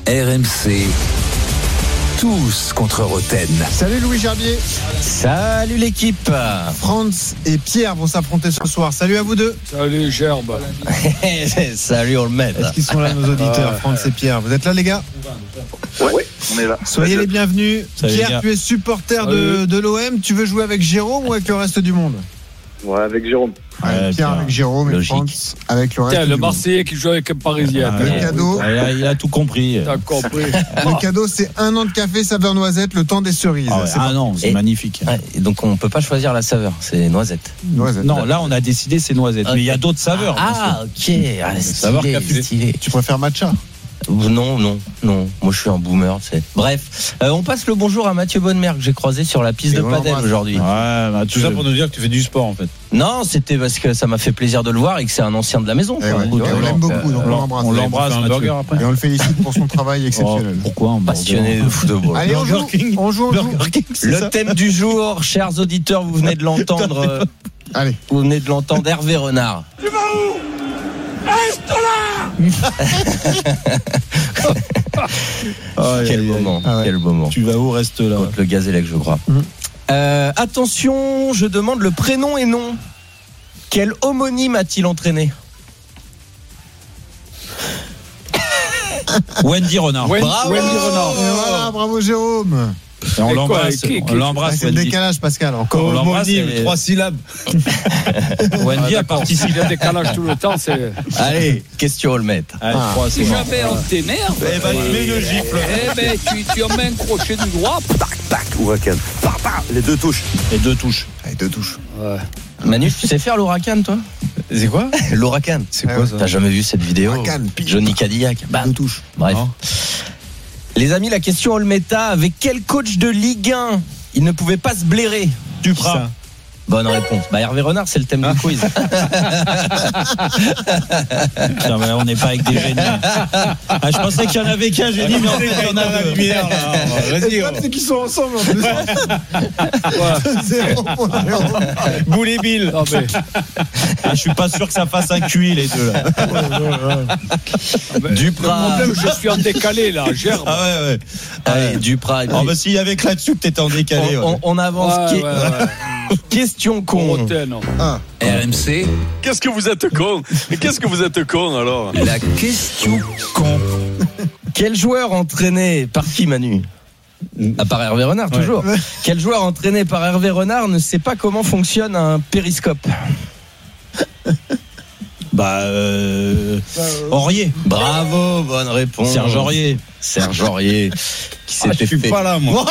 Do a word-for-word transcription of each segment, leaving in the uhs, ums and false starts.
R M C, tous contre Roten. Salut Louis Gerbier. Salut l'équipe. Franz et Pierre vont s'affronter ce soir. Salut à vous deux. Salut Gerbe. Salut Olmed. Est-ce qu'ils sont là nos auditeurs, Franz et Pierre? Vous êtes là les gars? Ouais, on est là. Soyez les bienvenus. Salut, Pierre, les gars. tu es supporter de, de l'O M. Tu veux jouer avec Jérôme ou avec le reste du monde? Ouais, avec Jérôme. Ouais, Ouais, Pierre Pierre. avec Jérôme et Logique. Franz avec le reste Tiens, du le monde. Marseillais qui joue avec un Parisien. Le cadeau, Il a, il a tout compris. T'as compris. le cadeau, c'est un an de café saveur noisette, le temps des cerises. Ah, ouais. C'est Ah non, c'est Et- magnifique. Ouais, et donc on peut pas choisir la saveur, c'est noisette. noisette. Non, là on a décidé c'est noisette, Ok. mais il y a d'autres saveurs. Ah ok, ah, Saveur stylé, café. stylé. Tu préfères matcha? Non, non, non. Moi, je suis un boomer. C'est... Bref, euh, on passe le bonjour à Mathieu Bonnemer que j'ai croisé sur la piste Et de on padel l'embrasse. aujourd'hui. Ouais, bah, tout ça pour nous dire que tu fais du sport en fait. Non, c'était parce que ça m'a fait plaisir de le voir et que c'est un ancien de la maison. Eh quoi. ouais, Tu et vois, on l'aime donc, beaucoup, donc on l'embrasse. On l'embrasse, Et un burger après. on le félicite pour son travail Oh, exceptionnel. pourquoi un passionné de football. Allez, on joue, Burger King. on joue, on joue. Burger King, c'est Le ça thème du jour, chers auditeurs, vous venez de l'entendre. euh, Allez. Vous venez de l'entendre, Hervé Renard. Aïe, Quel aïe, aïe. moment, Ah ouais. quel moment. Tu vas où, reste là. Contre le Gazélec, je crois. Mhm. Euh, attention, je demande le prénom et nom. Quel homonyme a-t-il entraîné? Wendy Renard. Wendy, Bravo. Wendy Renard. Et voilà, bravo Jérôme. Et on Et quoi, l'embrasse. qui- qui- On Ah, l'embrasse. c'est le Wendy. décalage Pascal, encore. On l'embrasse. et- trois syllabes. Wendy a Ah, participé. S'il y a décalage tout le temps, c'est. Allez, question Olmet. Allez, Ah. trois, c'est Si bon. jamais on t'énerve, Eh ben, tu mets une gifle. eh ben, tu, tu en mets un crochet du droit, tac, tac. Huracan. Les deux touches. Et deux touches. Allez, deux touches. Manu, tu sais faire l'Huracan, toi? C'est quoi? L'Huracan. C'est quoi, ça T'as jamais vu cette vidéo? Huracan, pile. Johnny Cadillac. Bam. Deux touches. Bref. Non. Les amis, la question Olmeta, avec quel coach de Ligue un il ne pouvait pas se blairer? Duprat. Bonne réponse. Bah, Hervé Renard, c'est le thème du quiz. Putain, mais là, on n'est pas avec des génies. Ah, je pensais qu'il y en avait qu'un génie, mais en fait, il y en a deux. Le problème, c'est qu'ils sont ensemble en plus. Zéro pour Jérôme. Boule et Bill. Non, mais, Ah, je suis pas sûr que ça fasse un Q I les deux là. le Duprat. problème, je suis en décalé là, Gerbe. Ah ouais ouais. Allez, Duprat. et puis- Oh bah s'il y avait que là-dessous que t'étais en décalé. on, ouais. on- on avance. Ouais, Qui- ouais, ouais. Question con. Coroten. Ah, R M C, Qu'est-ce que vous êtes con? Mais qu'est-ce que vous êtes con alors? la question con. Quel joueur entraîné par qui, Manu? À part Hervé Renard, toujours. Quel joueur entraîné par Hervé Renard ne sait pas comment fonctionne un périscope? Bah euh... Aurier. Bravo, bonne réponse. Serge Aurier. Serge Aurier. Qui Ah, je s'était suis fait. pas là moi.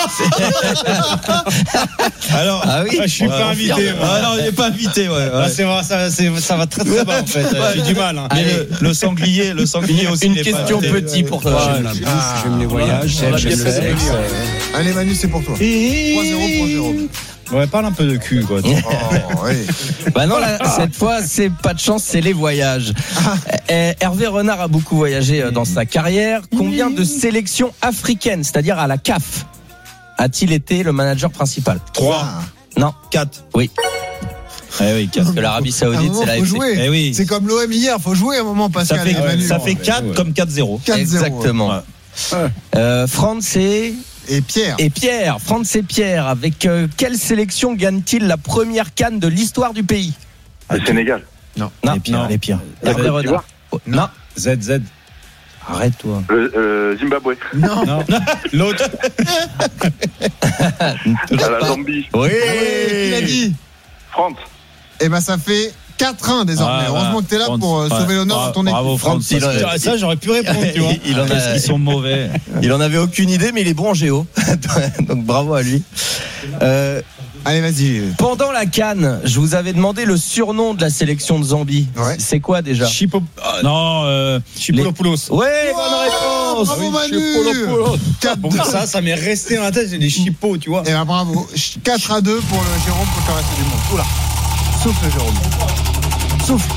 Alors Ah oui. ah, je suis Ouais, pas on invité. regarde. Ah non, il est pas invité ouais. ouais. Ah, c'est vrai, ça, c'est- ça va très très bas en fait. J'ai du mal. Hein. Mais Allez. le, le sanglier, le sanglier aussi. Une il est pas question invité. petit pour toi. Ouais, la j'ai- bouffe, j'aime les voyages, on l'a j'aime bien le fait sexe. venir. allez Manu, c'est pour toi. trois zéro pour Jérôme. Ouais, parle un peu de cul quoi. Oh, oui. Bah non, là, cette fois, c'est pas de chance, c'est les voyages. Euh, Hervé Renard a beaucoup voyagé euh, dans sa carrière. Combien de sélections africaines, c'est-à-dire à la C A F, a-t-il été le manager principal? trois, Ah, Non. quatre. Oui. Eh oui, quatre. Parce que l'Arabie à un Saoudite, moment, c'est la faut F C. jouer. Eh oui. C'est comme l'O M hier, faut jouer à un moment, Ça Pascal. fait, et Manu. ça fait quatre comme quatre zéro. quatre zéro. Exactement. Ouais. Euh, Franz et, Et Pierre. et Pierre. Franz et Pierre, avec euh, quelle sélection gagne-t-il la première CAN de l'histoire du pays? Le Sénégal. Non. Les pires, non. les pires. Hervé Côte Renard. d'Ivoire. Oh, non. Z Z. Arrête-toi. Le euh, Zimbabwe. Non. Non. L'autre. À la Zambie. Oui. Qui l'a dit? France. Eh ben, ça fait quatre un désormais. Ah, Heureusement que t'es là France. pour euh, Ouais. sauver l'honneur de ton équipe. Bravo France. France, il parce a- que- ça j'aurais pu répondre tu vois. Il en a- Parce qu'ils sont mauvais. Il en avait aucune idée, mais il est bon en géo. Donc bravo à lui. Euh, Allez, vas-y. pendant la CAN, je vous avais demandé le surnom de la sélection de Zambie. Ouais. C'est quoi déjà? Chipo. ah, Non. Euh, Chipolopoulos. Ouais, bonne réponse. Bravo Manu. quatre Bon, deux. ça, ça m'est resté dans la tête, j'ai des chipots, tu vois. Eh ben, bravo. quatre à deux pour le Jérôme contre le reste du monde. Oula. Souffle Jérôme. Souffle.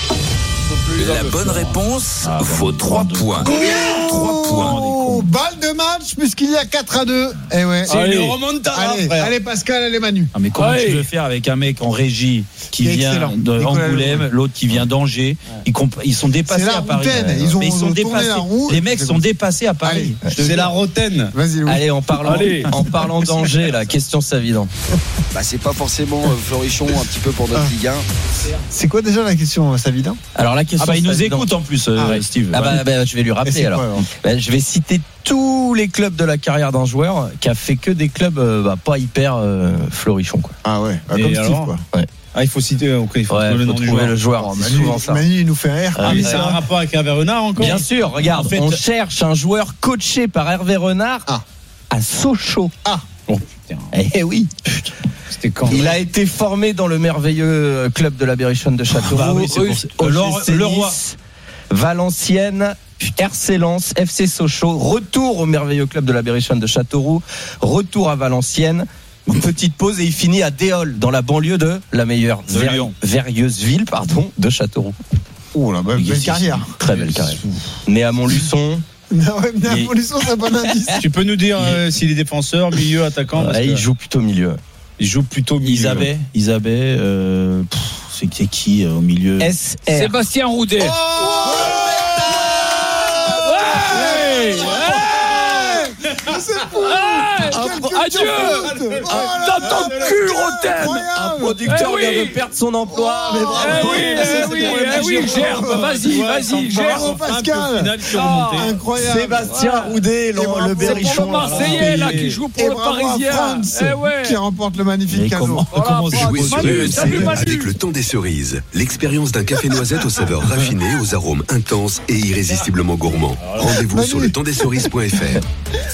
La bonne réponse vaut trois points. trois points. Oh, balle de le match puisqu'il y a quatre à deux. Eh ouais. C'est allez, une remontada, allez, frère. allez Pascal, allez Manu. Ah, mais comment Ouais. tu veux faire avec un mec en régie qui Qui est vient excellent. de Nicolas Angoulême, Leroux. l'autre qui vient d'Angers, ils, comp- ils sont dépassés C'est la à Paris. routaine, ils ont- Mais ils sont ont tourné dépassés. la roue. Les mecs sont dépassés à Paris. Allez. Je te C'est jure. la rotaine. Vas-y Louis. Allez, en parlant, Allez. en parlant d'Angers, la question Savidan. Bah, c'est pas forcément euh, Florichon un petit peu pour notre Ah. Ligue un. C'est quoi déjà la question, Savidan? Alors la question Ah bah il nous Savidan- écoute en plus, euh, Ah. Steve. Ah bah, bah, je vais lui Et rappeler c'est alors. quoi, alors Bah, je vais citer tous les clubs de la carrière d'un joueur qui a fait que des clubs euh, bah, pas hyper euh, florichons quoi. Ah ouais, bah, Et comme Steve alors quoi. Ah, il faut citer, ok, il faut Ouais, trouver le faut nom du trouver joueur. le joueur, Oh, c'est Manu, souvent ça. Manu, il nous fait rire. Ah, Ah, mais oui, c'est un alors. rapport avec Hervé Renard encore. Bien sûr, regarde, En fait- on cherche un joueur coaché par Hervé Renard Ah. à Sochaux. Oh putain, Eh oui, c'était quand? il a été formé dans le merveilleux club de la Berrichonne de Châteauroux, Ah bah oui, c'est pour ça. O G C Le- le roi. Nice, Valenciennes, R C Lens, F C Sochaux, retour au merveilleux club de la Berrichonne de Châteauroux, retour à Valenciennes. Une petite pause et il finit à Déol, dans la banlieue de la meilleure De Ver- Lyon. Verrieuse ville pardon, de Châteauroux. Oh la belle, belle carrière. Très belle carrière. Né à Montluçon. Non, ouais, mais à Il- Montluçon, c'est un bon indice. Tu peux nous dire euh, s'il est défenseur, milieu, attaquant parce Ouais, que il joue plutôt milieu. il joue plutôt milieu. Isabelle, Isabelle, euh, pff, c'est c'est qui euh, au milieu? S R. Sébastien Roudet. Ouais. Adieu. Dans ton cul, Roten. Un producteur Eh oui. vient de perdre son emploi. Mais Eh bravo. oui, eh oui, eh oui, gerbe. Vas-y, vas-y, Bravo gerbe. Pascal. Ah. Incroyable. Sébastien Roudet, le, Et bravo, le c'est C'est pour Berrichon. le Marseillais là qui joue Et pour le bravo à Parisien. France Eh ouais. qui remporte le magnifique Mais cadeau. comment, Voilà, comment bravo. c'est Jouez sur Manu, R M salut, C Manu. avec le temps des cerises. L'expérience d'un café noisette aux saveurs raffinées, aux arômes intenses et irrésistiblement gourmands. Rendez-vous Manu. sur le temps des cerises point f r.